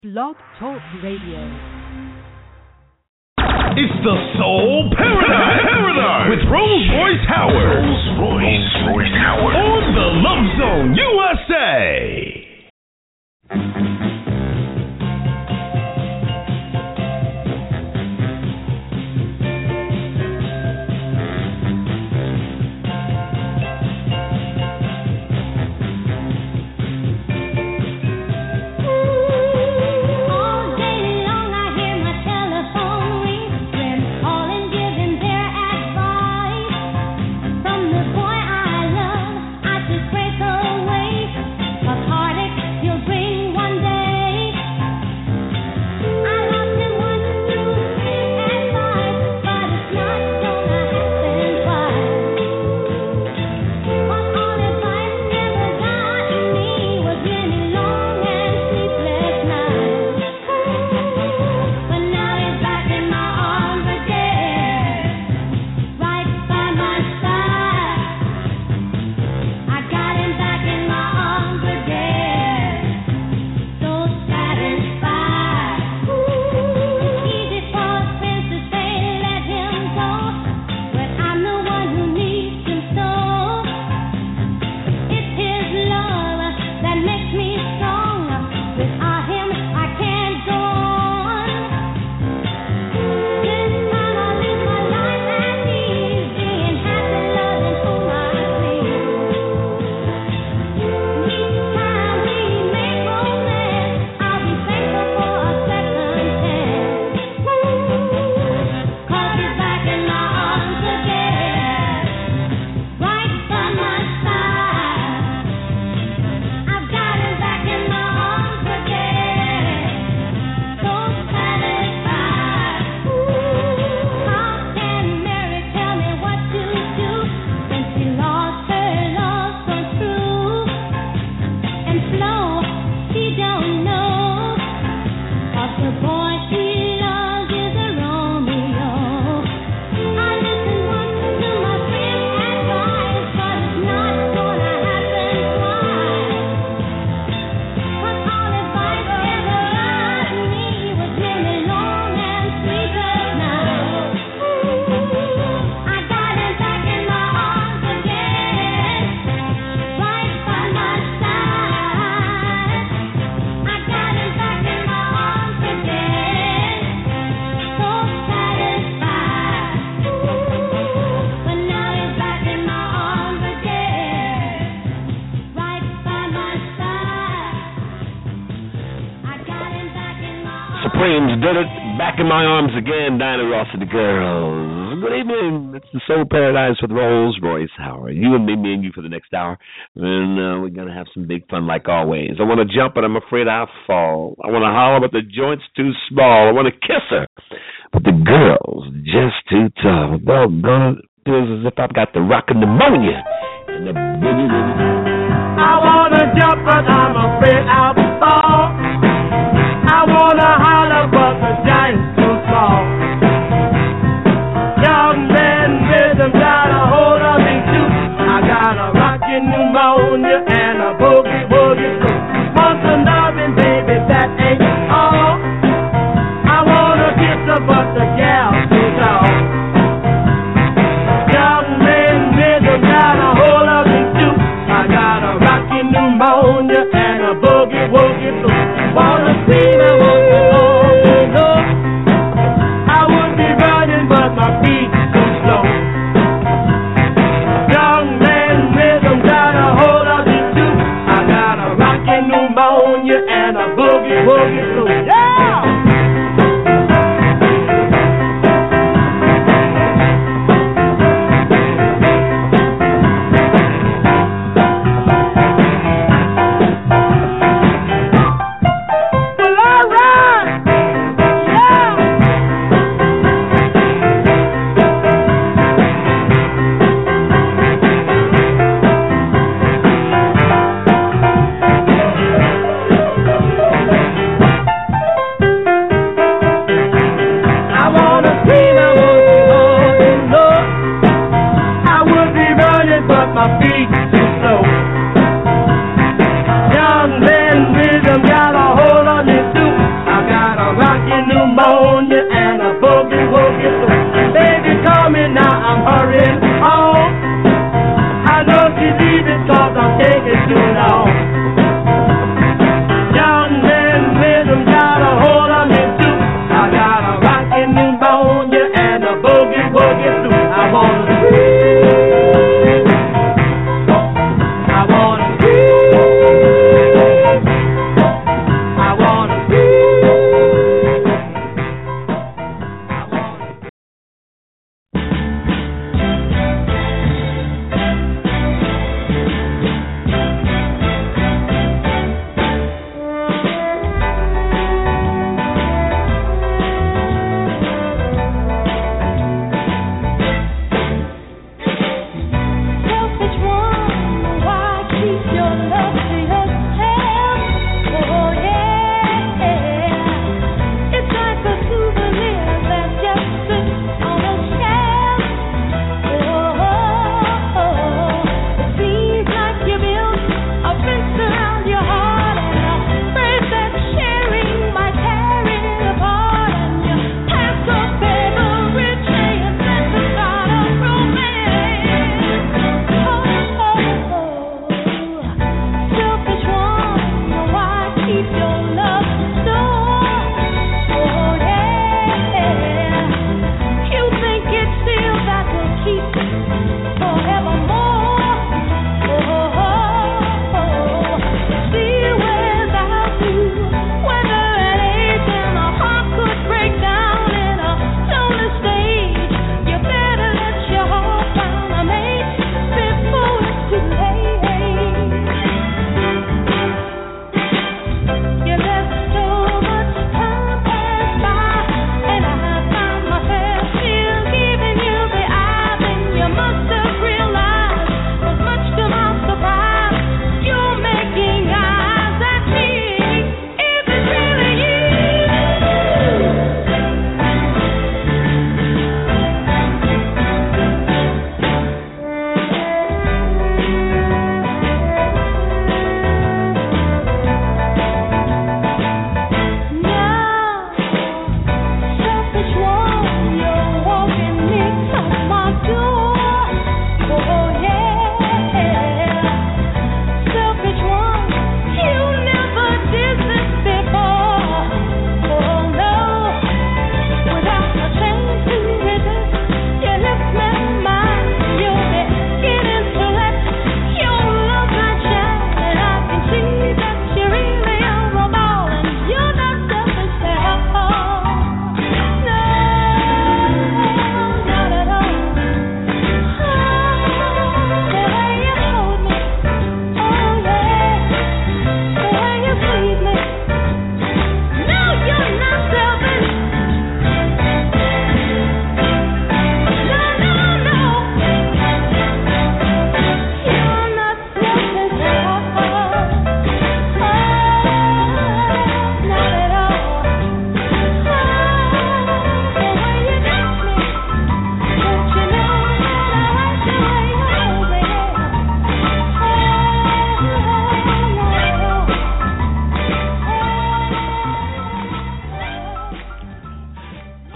Blog Talk Radio. It's the Soul Paradise with Rolls-Royce Howard. Rolls-Royce Howard. On the Love Zone USA. Did it. Back in my arms again, Diana Ross and the girls. Good evening. It's the Soul Paradise with Rolls-Royce Howard. You and me and you for the next hour. And we're going to have some big fun like always. I want to jump, but I'm afraid I'll fall. I want to holler, but the joint's too small. I want to kiss her, but the girl's just too tough. Doggone it, feels as if I've got the rockin' pneumonia. And the I want to jump, but I'm afraid I'll fall. I wanna holler, but the giant's too small. Young man, rhythm got a hold of me too. I got a rockin' pneumonia and a boogie woogie too. Want some loving, baby, that ain't all. I wanna kiss her, but the gal's too tall. Young man, rhythm got a hold of me too. I got a rockin' pneumonia and a boogie woogie too. Wanna see me, I would be running, but my feet too slow. Young man, rhythm got a hold of me too. I got a rockin' pneumonia and a boogie woogie too. Yeah!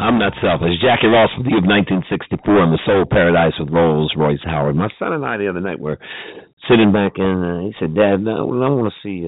I'm not selfish. Jackie Ross with you of 1964 in the Soul Paradise with Rolls Royce Howard. My son and I the other night were sitting back and he said, Dad, I want to see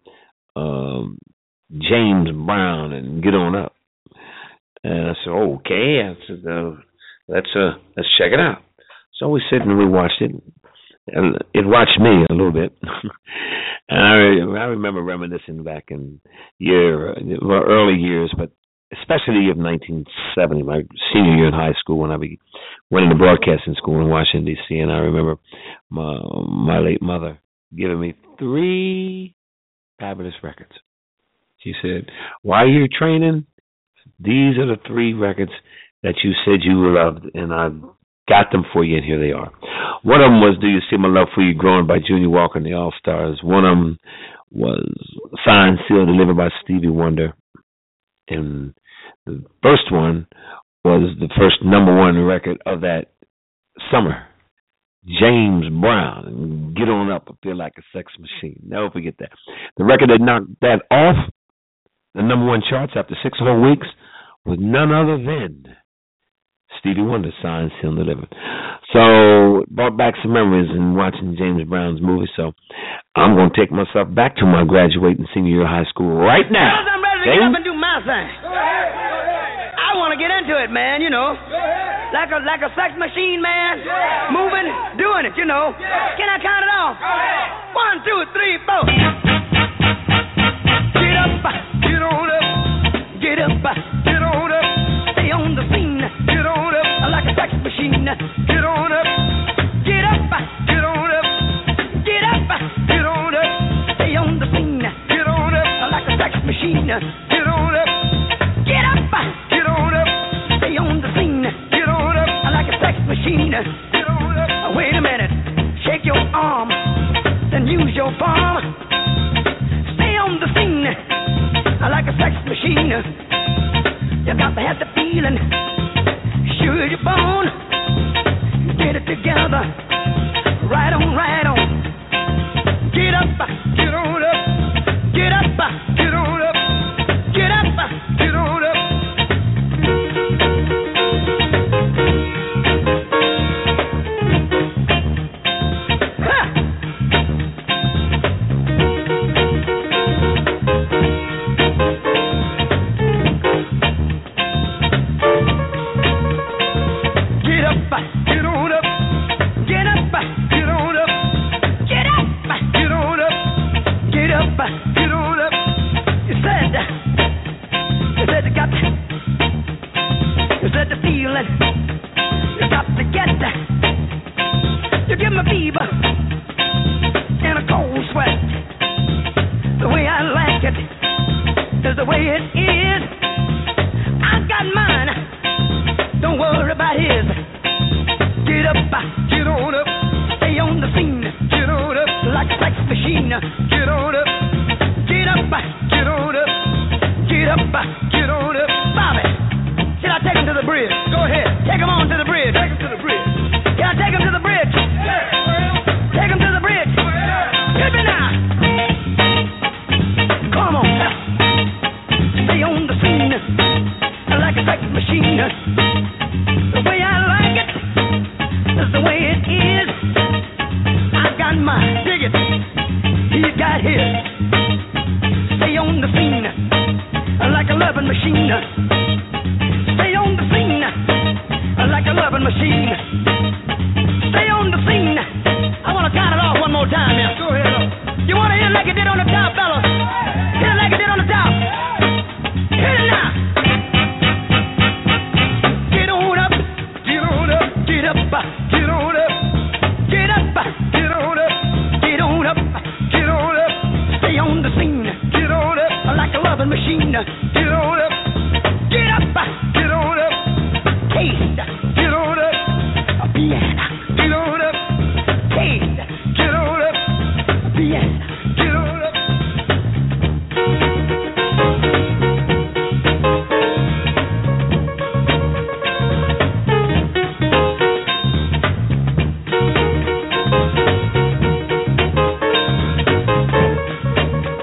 James Brown and Get On Up. And I said, okay. I said, let's check it out. So we sit and we watched it. And it watched me a little bit. And I remember reminiscing back in early years, but especially of 1970, my senior year in high school when I went into broadcasting school in Washington, D.C., and I remember my late mother giving me 3 fabulous records. She said, while you're training, these are the 3 records that you said you loved, and I got them for you, and here they are. One of them was Do You See My Love For You Growing by Junior Walker and the All-Stars. One of them was Signed, Sealed, Delivered by Stevie Wonder. And the first one was the first #1 record of that summer, James Brown, Get On Up, I Feel Like a Sex Machine. Never forget that. The record that knocked that off the #1 charts after 6 whole weeks was none other than Stevie Wonder, Signed, Sealed, Delivered. So it brought back some memories in watching James Brown's movie. So I'm going to take myself back to my graduating senior year of high school right now. I'm ready to get up and do my thing. I want to get into it, man, you know. Like a sex machine, man. Moving, doing it, you know. Can I count it off? 1, 2, 3, 4. Get up, get on up. Get up, get on up. Stay on the scene. Get on up. Like a sex machine. Get on up. Get up, get on up. Get up, get on up. Stay on the scene. Get on up. Like a sex machine. Get on up. Get up, get on up. Stay on the scene. Get on up. Like a sex machine. Get on up. Wait a minute. Shake your arm. Then use your palm. Stay on the scene. Like a sex machine. You got to have the feeling. Sure you're born. Get it together. Right on, right on. Get up, get on up. Get up, get on up. Get up, get on up. Ha! Get up, get on up. Get up, get on up. Get up, get on up. Get up, get on up. You said you said the feeling. You got to get that. You give me fever and a cold sweat. The way I like it is the way it is. I got mine. Don't worry about his. Get up, get on up. Stay on the scene. Get on up like a sex machine. Get on up. Get up, get on up. Get up, get on up. Bobby, should I take him to the bridge? Go ahead. Take him on to the bridge. Take him to the bridge. Can I take him to the bridge? Take him to the bridge. Hit me now. Come on now. Stay on the scene like a sex machine. The way I like it is the way it is. I got mine. Dig it. He got his. Stay on the scene like a loving machine. Stay on the scene like a loving machine. Stay on the scene. I want to count it off one more time now. Go ahead. You want to hit it like it did on the top, fellas? Hit it like it did on the top. Hit it now. Get on up. Get on up. Get up. Get on up. Get up. Get on up. Get on up. Get on up. Stay on the scene. Get on up. Like a loving machine. Get on up. Get up. Get on up. Taste. Get on up. Piano. Get on up. Taste. Get on up. Piano. Get on up.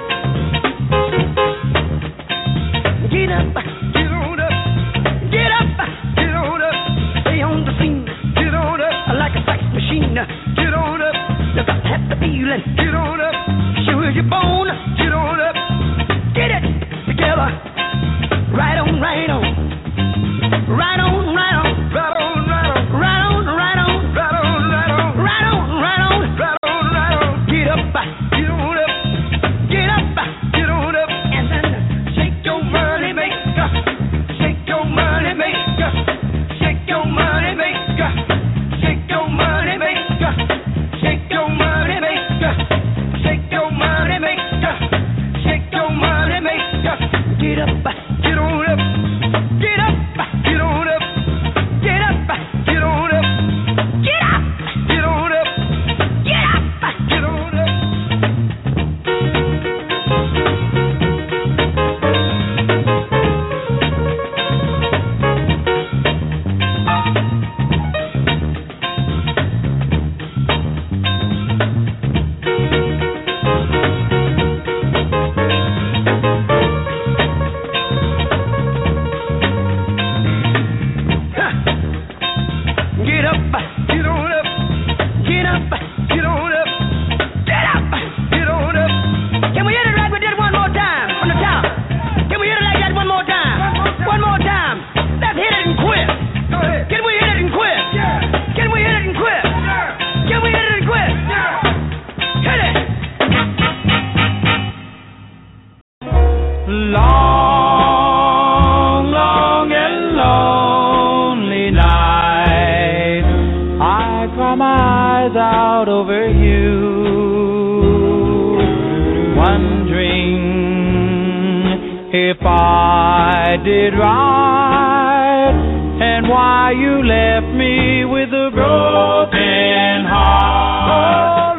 Get up, get on up, get up, feeling. Get on up. Sure as your bone. Get on up. Get it together. Right on, right on. Right on, right on. Right on, right on. Right on, right on. Right on, right on. Right on, right on. Right on, right on. Get up. Get on up. Get up. Get on up. And then shake your money maker. Shake your money maker. Shake your money maker. Shake your money maker. Shake your money maker. Shake your money maker. Shake your money maker. Get up. Get on up. Get up. Get on up. Get up. Get on up. Get up. Get on up. Get up. Get on up. Get up, get on up, get up, get on up, get up, get on up. Can we hit it like we did one more time from the top? Can we hit it like that one more time? One more time. Let's hit it and quit. Go ahead. Can we hit it and quit? Yeah. Can we hit it and quit? Yeah. Can we hit it and quit? Yeah. Hit it. Long, long and lonely night. I cry my eyes out over you, wondering if I did right and why you left me with a broken heart. Oh,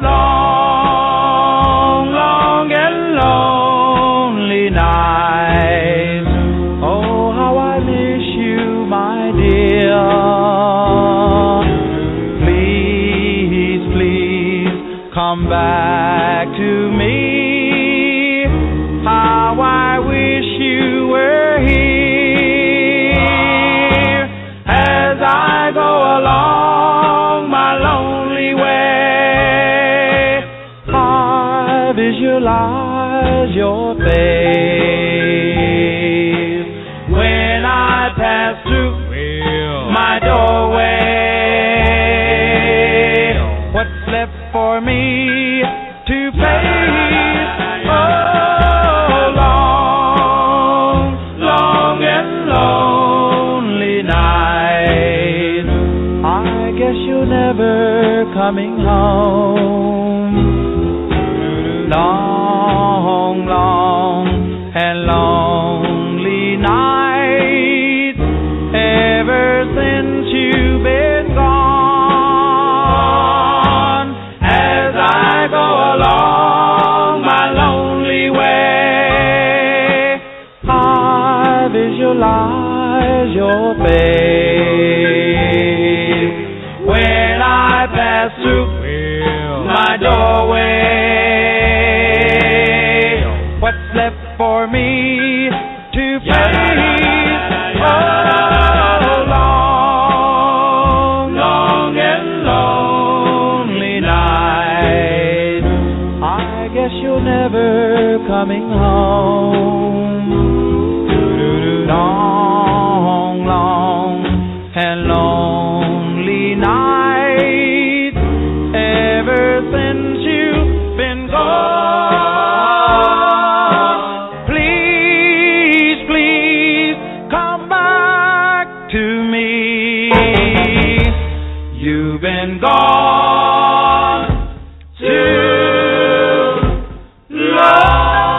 long, long and lonely night. Oh, how I miss you, my dear. Please, please come back to me. How I wish you were here as I go along my lonely way. I visualize your face when I pass through my doorway. What's left for me to face? Oh, long, long and lonely night. I guess you're never coming home. Long, long and lonely night. Ever since you've been gone, as I go along my lonely way, I visualize your face when I pass through my doorway. What's left for me to face? Oh, long, long and lonely night. I guess you're never coming home. Long, long and lonely night. Ever since you've been gone, please, please come back to me. You've been gone too long.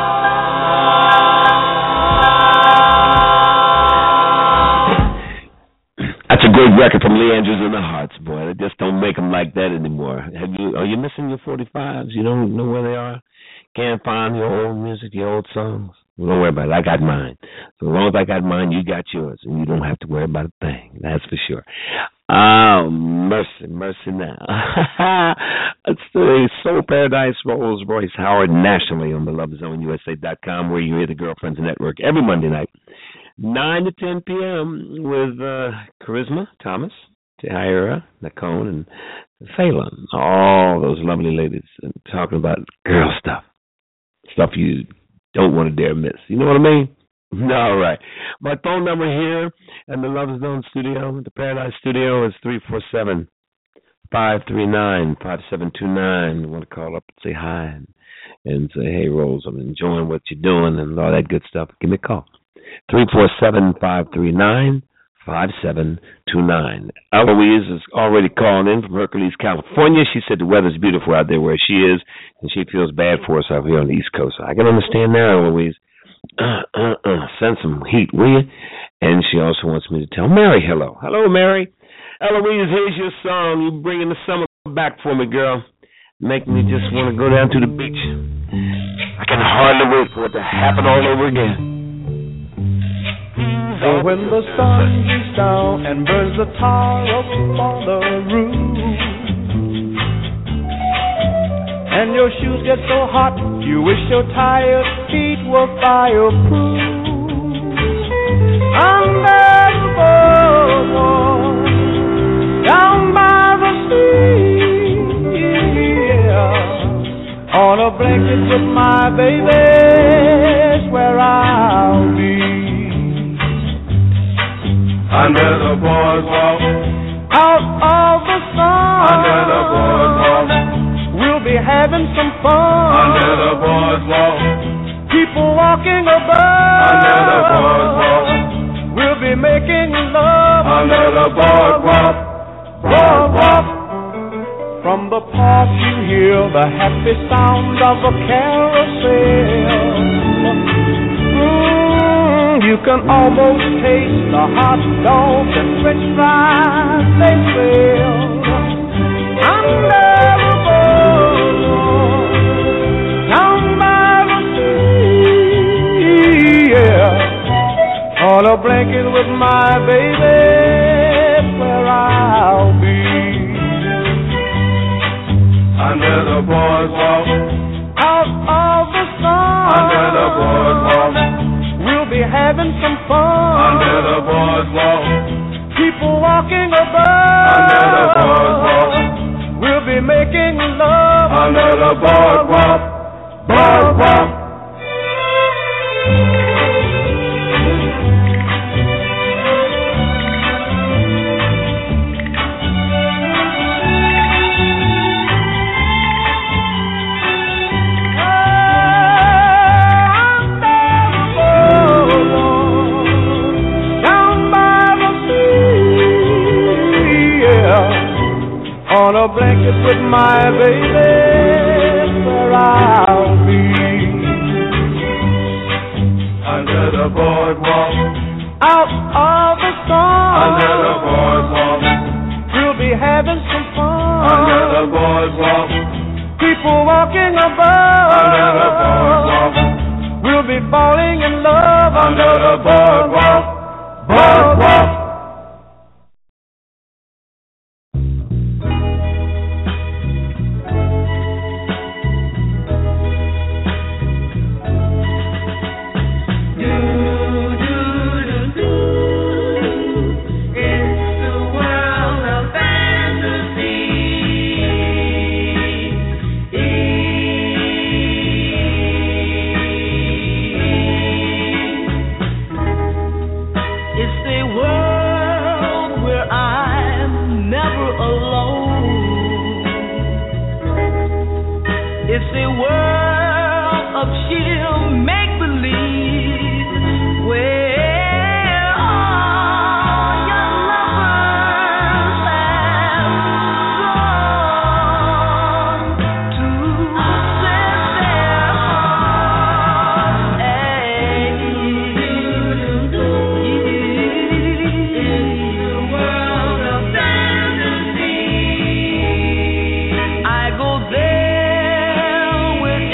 That's a great record from Lee Andrews and the Hearts, boy. They just don't make them like that anymore. Are you missing your 45s? You don't know where they are? Can't find your old music, your old songs? Well, don't worry about it. I got mine. So as long as I got mine, you got yours, and you don't have to worry about a thing. That's for sure. Oh, mercy now. It's the Soul Paradise Rolls Royce Howard nationally on thelovezoneusa.com, where you hear the Girlfriends Network every Monday night, 9 to 10 p.m. with Charisma Thomas, Tahira, Nacone, and Ceylon. All those lovely ladies talking about girl stuff you don't want to dare miss. You know what I mean? All right. My phone number here in the Love Zone studio, the Paradise Studio, is 347-539-5729. You want to call up and say hi and say, hey, Rose, I'm enjoying what you're doing and all that good stuff. Give me a call. 347-539-5729. Eloise is already calling in from Hercules, California. She said the weather's beautiful out there where she is, and she feels bad for us out here on the East Coast. I can understand that, Eloise. Send some heat, will you? And she also wants me to tell Mary hello. Hello, Mary. Eloise, here's your song. You bringing the summer back for me, girl. Make me just want to go down to the beach. I can hardly wait for it to happen all over again. So when the sun beats down and burns the tar up on the roof, and your shoes get so hot, you wish your tired feet were fireproof. Under the boardwalk, down by the sea, yeah, on a blanket with my baby's where I'll be. Under the boardwalk, out of the sun. Under the boardwalk, we'll be having some fun. Under the boardwalk, people walking above. Under the boardwalk, we'll be making love. Under the boardwalk, boardwalk. From the park you hear the happy sound of a carousel. You can almost taste the hot dogs and french fries they sell. Under the boardwalk, down by the sea, yeah, on a blanket with my baby, where I'll be. Under the boardwalk, out of the sun. Under the boardwalk, we'll be having some fun. Under the boardwalk, people walking above. Under the boardwalk, we'll be making love. Under the boardwalk, boardwalk. On a blanket with my baby, where I'll be. Under the boardwalk, out of the sun. Under the boardwalk, we'll be having some fun. Under the boardwalk, people walking above. Under the boardwalk, we'll be falling in love. Under the boardwalk, boardwalk. I go there with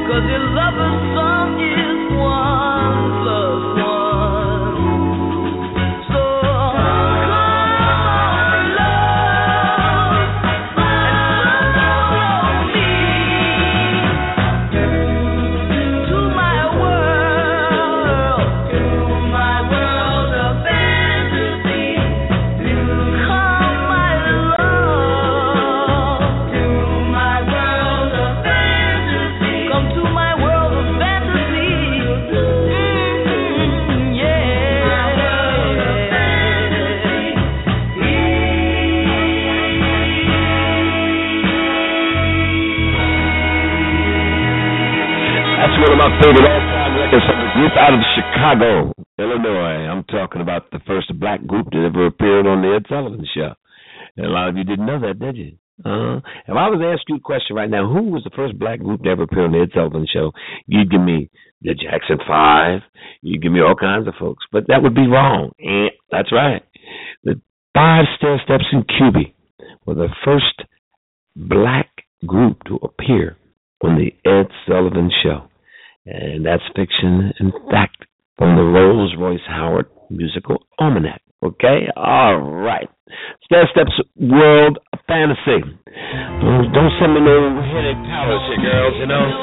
One of my favorite all-time records from the group out of Chicago, Illinois. I'm talking about the first black group that ever appeared on the Ed Sullivan Show. And a lot of you didn't know that, did you? If I was to ask you a question right now, who was the first black group to ever appear on the Ed Sullivan Show? You'd give me the Jackson 5. You'd give me all kinds of folks. But that would be wrong. And that's right. The 5 Stairsteps in Cuba were the first black group to appear on the Ed Sullivan Show. And that's fiction, in fact, from the Rolls-Royce Howard Musical Almanac. Okay? All right. Stairsteps World of Fantasy. Don't send me no headache powders here, girls, you know.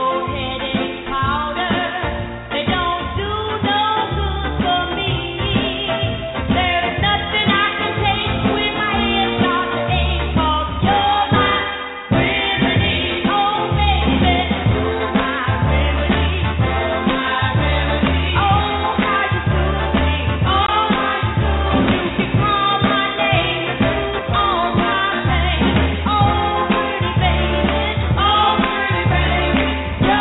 Yeah.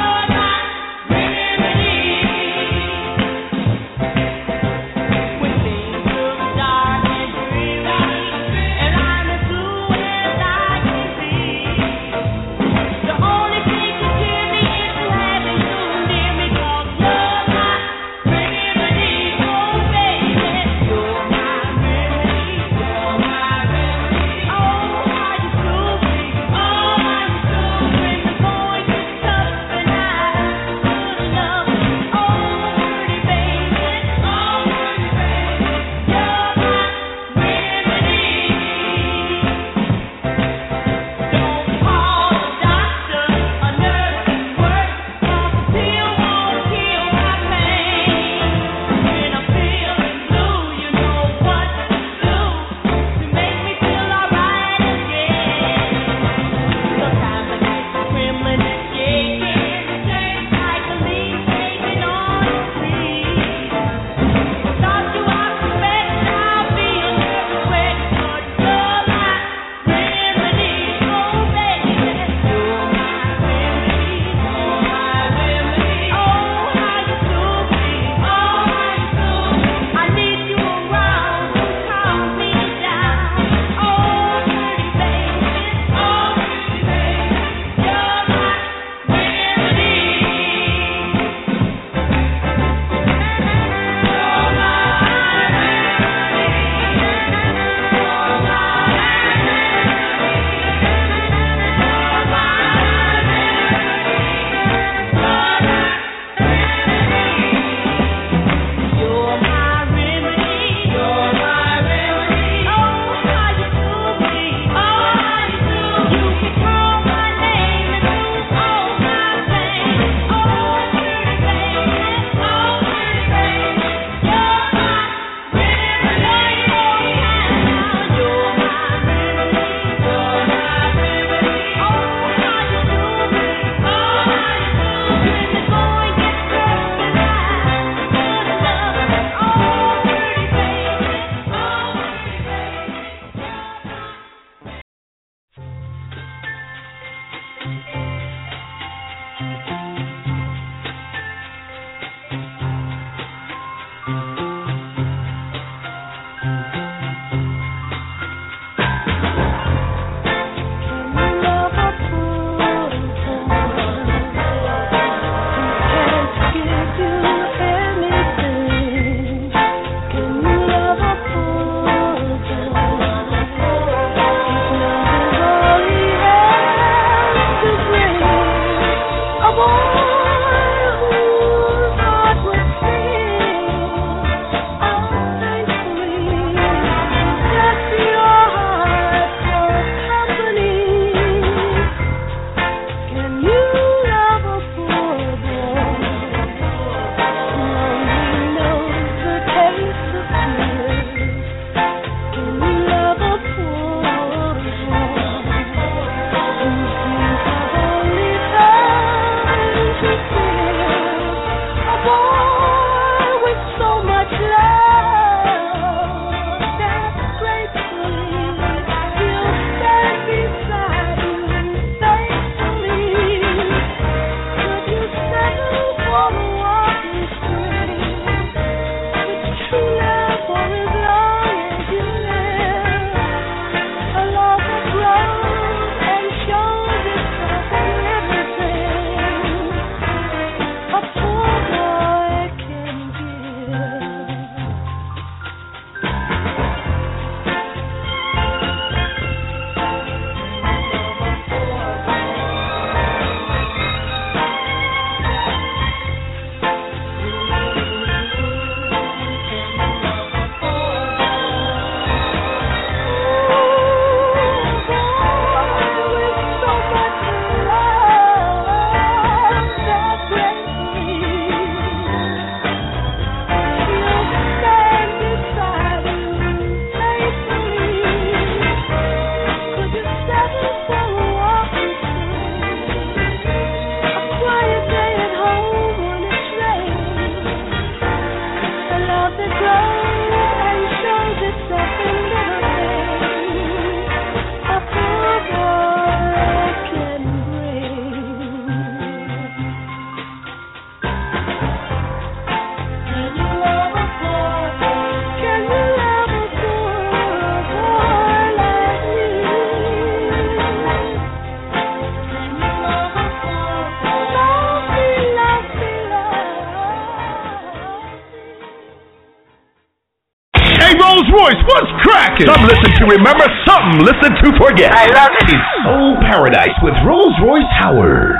Rolls Royce, what's cracking? Some listen to remember, some listen to forget. I love it. It's Soul Paradise with Rolls Royce Howard.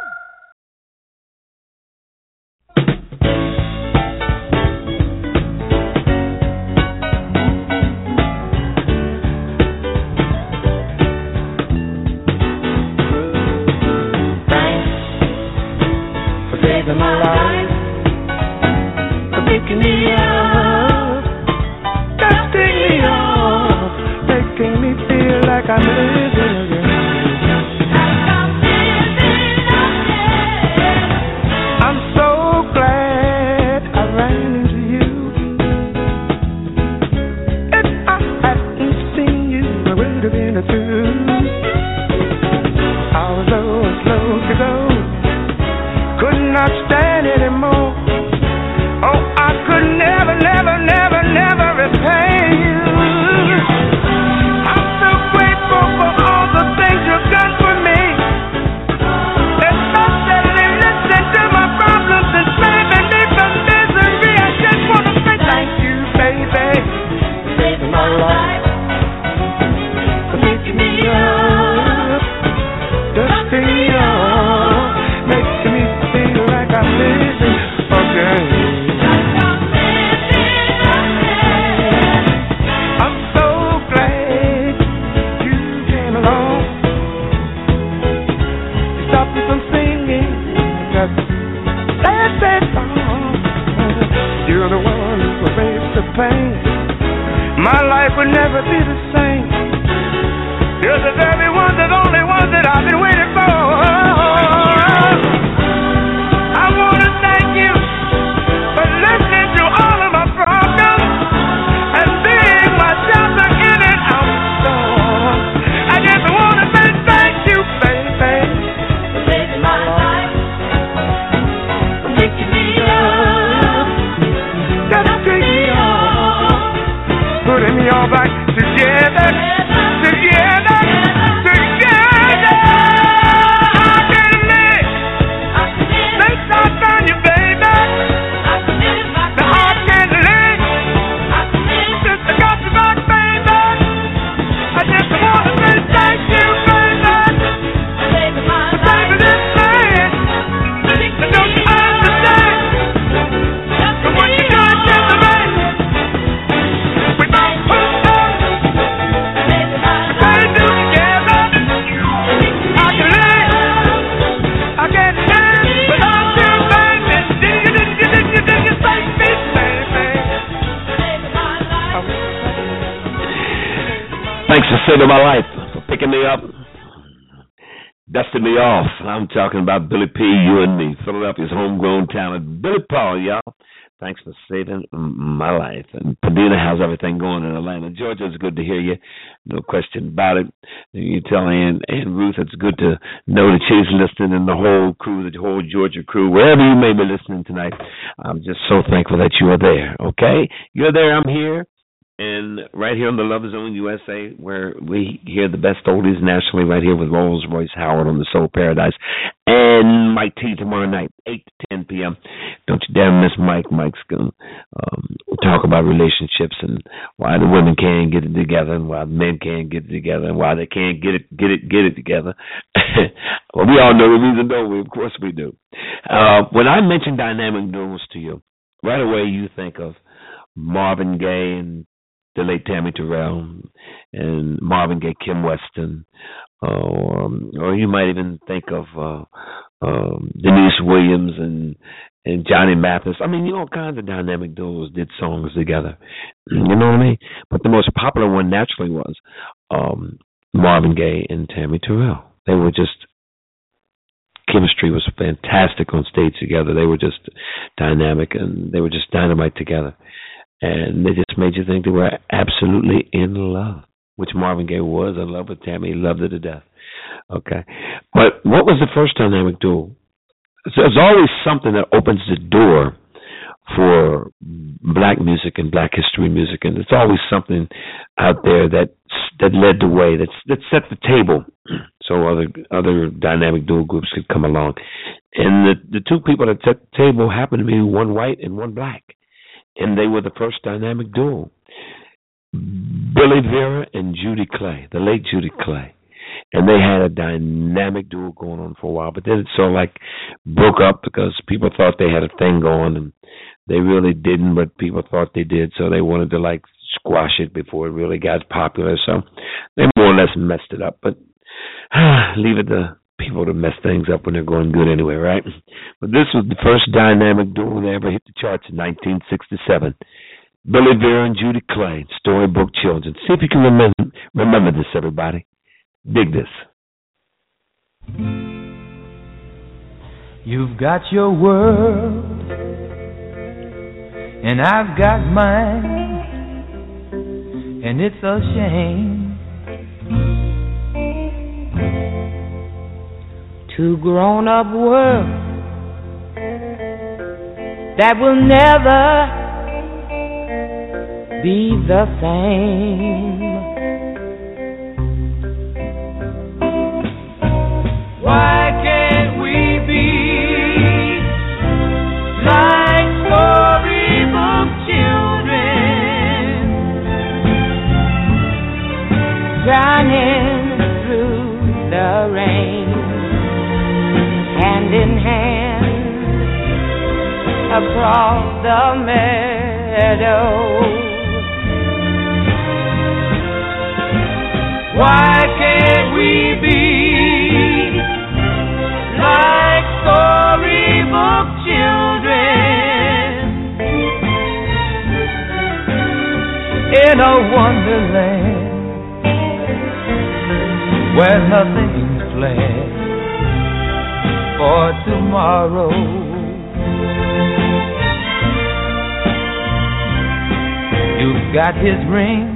My life, for picking me up, dusting me off, making me feel like I'm living again. I'm so glad I ran into you. If I hadn't seen you, I would have been through. I was slow to go. Could not stand anymore. Oh, I could never repay you. I'm so grateful for all the things you've done for me. Especially listen to my problems and saving me from misery. I just want to say thank you, baby, for saving my life, for picking me up, dusting me off, making me feel like I'm living again. I'm so glad you came along. You stopped me from singing that sad song. You're the one who erased the pain. My life would never be the same. You're the very one, the only one that I've been waiting for. Back together, together, together. I can live. Since I found you, baby. Now I can live. Since I got you back, baby. I just want to say thank you, baby. For saving this man. And don't you understand? For what you done to the man. We both put Thanks for saving my life, for picking me up, dusting me off. I'm talking about Billy P., you and me, Philadelphia's homegrown talent, Billy Paul, y'all. Thanks for saving my life. And Padina, how's everything going in Atlanta? Georgia, it's good to hear you. No question about it. You tell Ann Ruth, it's good to know that she's listening, and the whole crew, the whole Georgia crew, wherever you may be listening tonight. I'm just so thankful that you are there, okay? You're there, I'm here. And right here on the Love Zone USA, where we hear the best oldies nationally, right here with Rolls Royce Howard on the Soul Paradise. And Mike T tomorrow night, 8 to 10 p.m. Don't you dare miss Mike. Mike's going to talk about relationships and why the women can't get it together and why the men can't get it together and why they can't get it together. Well, we all know the reason, don't we? Of course we do. When I mention dynamic duos to you, right away you think of Marvin Gaye and the late Tammy Terrell, and Marvin Gaye, Kim Weston, or you might even think of Denise Williams and Johnny Mathis. I mean, all kinds of dynamic duos did songs together. You know what I mean? But the most popular one naturally was Marvin Gaye and Tammy Terrell. They were just, chemistry was fantastic on stage together. They were just dynamic, and they were just dynamite together. And they just made you think they were absolutely in love, which Marvin Gaye was in love with Tammy. He loved her to death. Okay. But what was the first dynamic duo? There's always something that opens the door for black music and black history music, and it's always something out there that led the way, that set the table so other dynamic duo groups could come along. And the two people that set the table happened to be one white and one black. And they were the first dynamic duo. Billy Vera and Judy Clay, the late Judy Clay. And they had a dynamic duo going on for a while, but then it sort of like broke up because people thought they had a thing going, and they really didn't, but people thought they did, so they wanted to like squash it before it really got popular. So they more or less messed it up, but leave it to people to mess things up when they're going good anyway, right? But this was the first dynamic duo that ever hit the charts in 1967. Billy Vera and Judy Clay, Storybook Children. See if you can remember this, everybody. Dig this. You've got your world, and I've got mine, and it's a shame. Two grown-up worlds that will never be the same. Why can't we be like storybook children, running through the rain, hand in hand, across the meadow? Why can't we be like storybook children in a wonderland where nothing's planned for tomorrow? You've got his ring,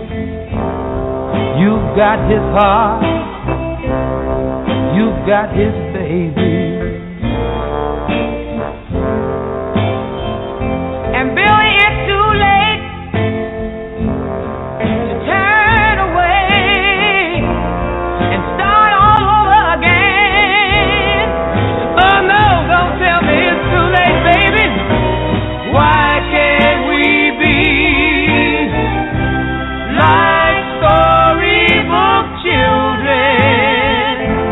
you've got his heart, you've got his baby. And Billy, it's too late to turn away and start all over again. Oh no, don't tell me it's too late, baby. Why can't we be like storybook children,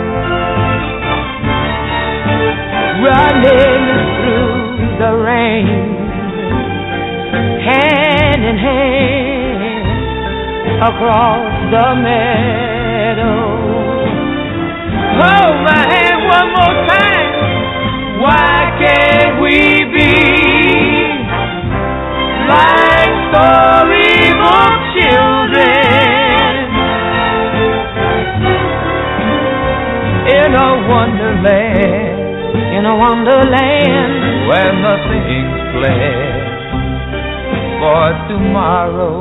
running through the rain, hand in hand, across the meadow? Hold my hand one more time. Why can't we be like storybook children in a wonderland, in a wonderland where nothing's planned for tomorrow?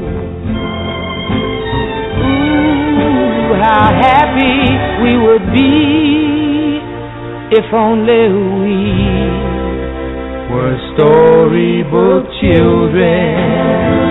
Ooh, how happy we would be if only we were storybook children.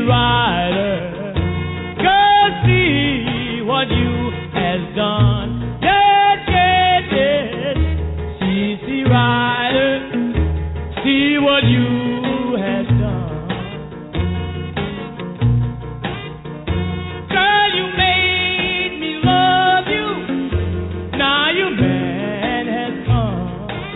Rider, girl, see what you has done. Yes, yes, yes. CC Rider, see what you has done. Girl, you made me love you. Now your man has come.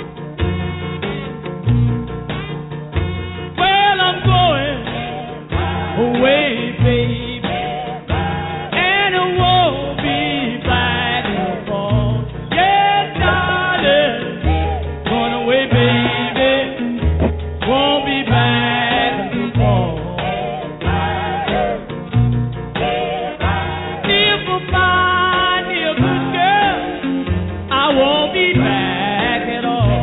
Well, I'm going away, baby, and it won't be back no more. Yes, darling, going away, baby, won't be back no more. If I find me a good girl, I won't be back at all.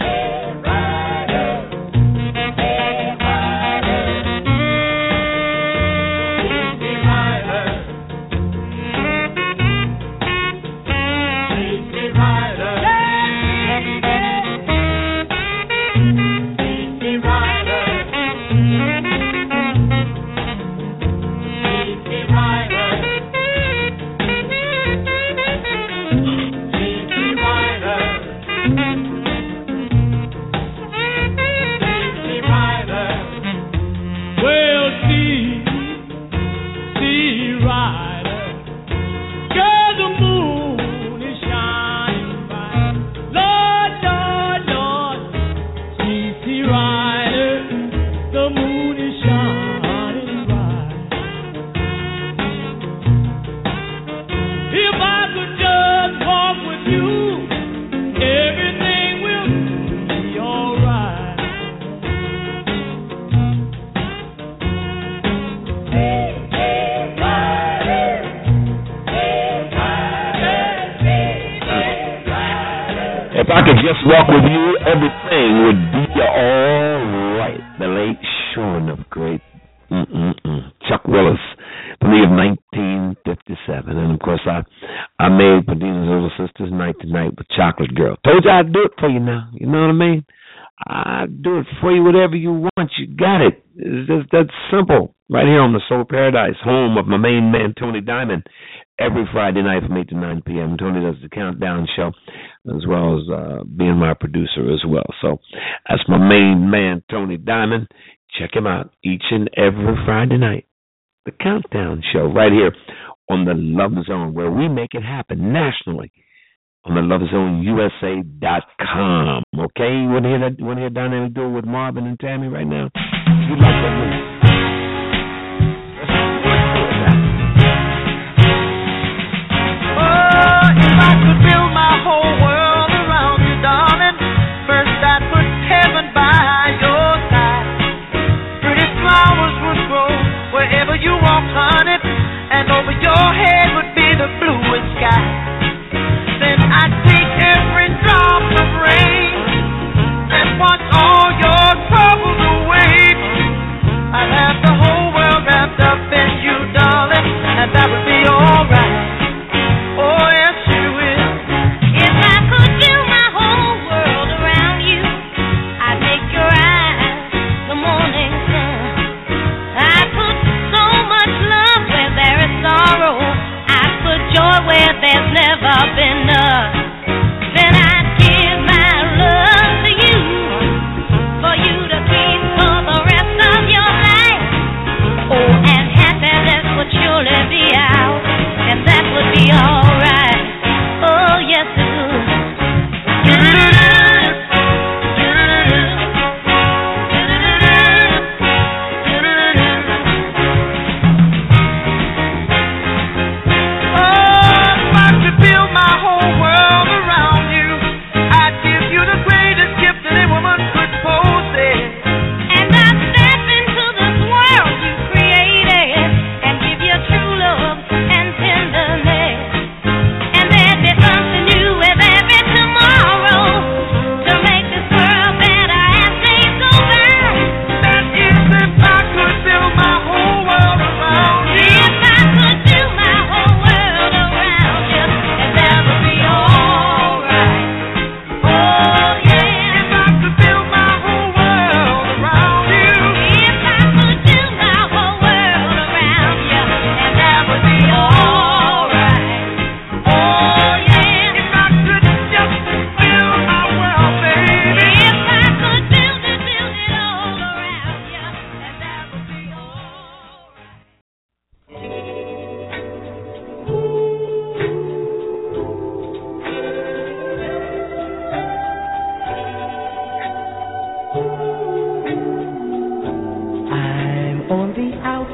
Well, see, Rider, girl, the moon is shining bright. Lord, Lord, Lord, see, Rider, the moon is shining bright. If I could just walk with you, everything will be alright. If I could just walk with you, everything would be all right. The late showing of great Chuck Willis, from the year of 1957. And, of course, I made Padina's Little Sisters Night Tonight with Chocolate Girl. Told you I'd do it for you now. You know what I mean? I'd do it for you, whatever you want. You got it. It's just that simple. Right here on the Soul Paradise, home of my main man, Tony Diamond. Every Friday night from 8 to 9 p.m. Tony does the Countdown Show, as well as being my producer as well. So that's my main man, Tony Diamond. Check him out each and every Friday night. The Countdown Show right here on the Love Zone, where we make it happen nationally on the LoveZoneUSA.com. Okay? You want to hear that? You want to hear Dynamic Duo with Marvin and Tammy right now? You like that music? If I could build my whole world around you, darling, first I'd put heaven by your side. Pretty flowers would grow wherever you walked, honey, and over your head would be the bluest sky. Then I'd take every drop of rain and wash all your troubles away. I'd have the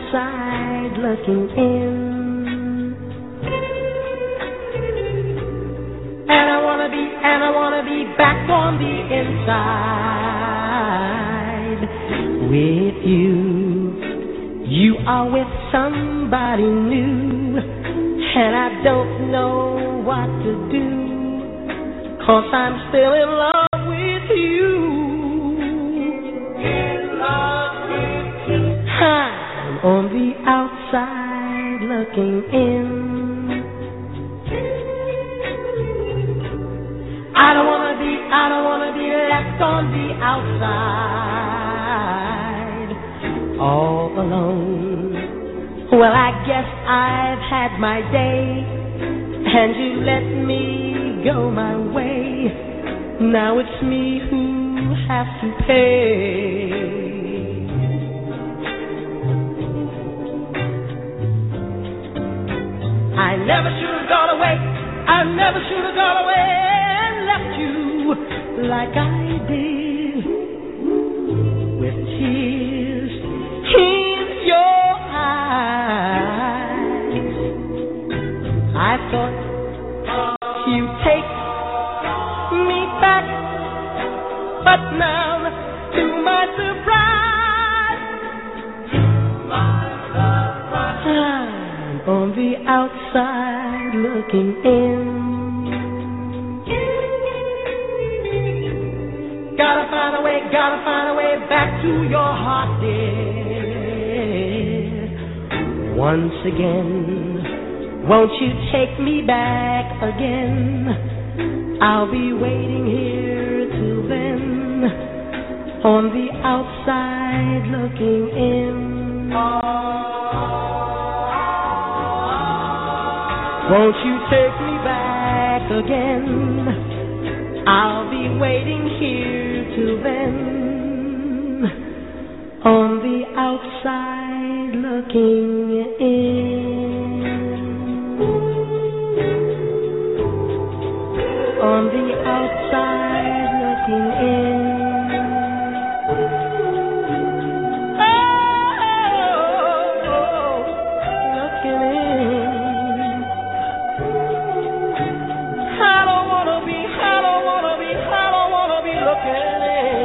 outside looking in. And I wanna be back on the inside with you. You are with somebody new, and I don't know what to do, 'cause I'm still in love with you. In love with you. I'm on the outside looking in. I don't wanna be left on the outside all alone. Well, I guess I've had my day, and you let me go my way. Now it's me who has to pay. I never should have gone away. I never should have gone away and left you like I did, with tears in your eyes. I thought you'd take me back, but now, to my surprise, I'm on the outside looking in. Gotta find a way back to your heart, dear. Once again, won't you take me back again? I'll be waiting here till then, on the outside looking in. Won't you take me back again? I'll be waiting here till then, on the outside looking in. On the outside looking in. Looking in. I don't wanna be looking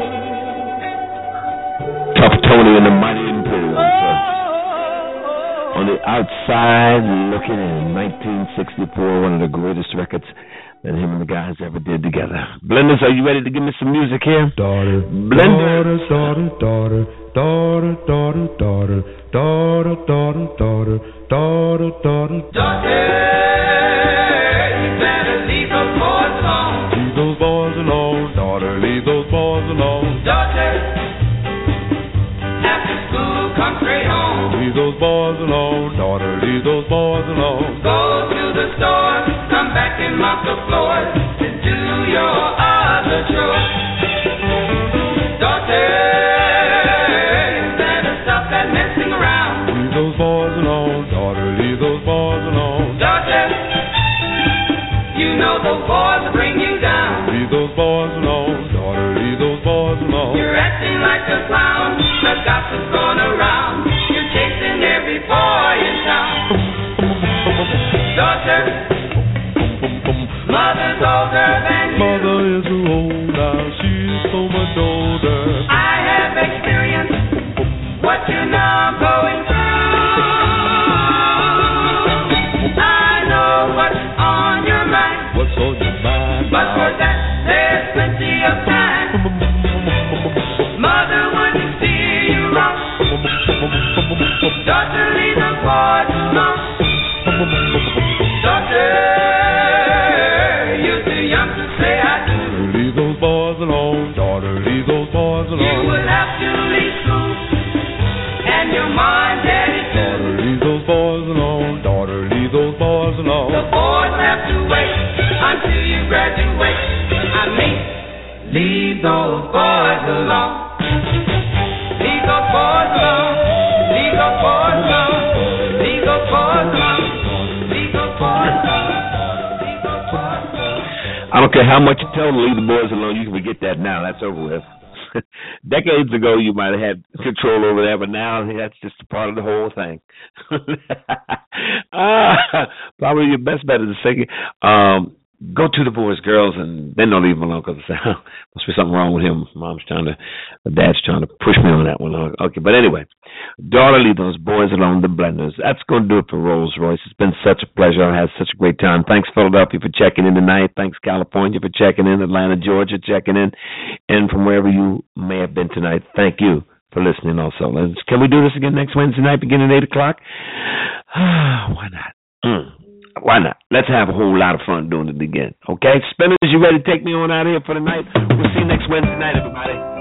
in. Tough Tony and the Mighty Imperials. On the outside looking in. 1964, one of the greatest records that him and the guys ever did together. Blenders, are you ready to give me some music here? Daughter, Blenders. daughter, daughter, daughter, daughter, daughter, daughter, daughter, daughter, daughter, daughter, daughter. You better leave those boys alone. Leave those boys alone, daughter. Leave those boys alone. Daughter, after school, come straight home. Leave those boys alone, daughter. Leave those boys alone. Go to the store, come back and mop the floors, and do your other chores. Daughter, you better stop that messing around. Leave those boys alone, daughter. Leave those boys alone. Daughter, you know those boys will bring you down. Leave those boys alone, daughter. Leave those boys alone. You're acting like a clown, the gossip's going around. You're chasing every boy in town. Daughter, mother's older than you. Mother is so old now, she's so much older. I have experienced what you're now going through. I know what's on your mind, What's on your mind? but for that there's plenty of time. Mother wouldn't steer you wrong. Daughter, leave the boys alone. Daughter, you're too young to say I do. Leave those boys alone, daughter. Leave those boys You alone. will have to leave school, and your mom, daddy Daughter, too. leave those boys alone, daughter. Leave those boys The alone. boys have to wait until you graduate. I mean, leave those boys alone. Leave those boys alone. Leave those boys alone. Leave those boys alone. Leave those boys alone. Leave those boys alone. I don't care how much you tell them to leave the boys alone. You can forget that now. That's over with. Decades ago, you might have had control over that, but now that's just a part of the whole thing. Probably your best bet is to say, go to the boys, girls, and then don't leave them alone because must be something wrong with him. Dad's trying to push me on that one. Okay, but anyway, daughter, leave those boys alone, the Blenders. That's going to do it for Rolls Royce. It's been such a pleasure. I had such a great time. Thanks, Philadelphia, for checking in tonight. Thanks, California, for checking in. Atlanta, Georgia, checking in. And from wherever you may have been tonight, thank you for listening also. Can we do this again next Wednesday night beginning at 8 o'clock? Why not? Why not? Let's have a whole lot of fun doing it again. Okay? Spinners, you ready to take me on out of here for the night? We'll see you next Wednesday night, everybody.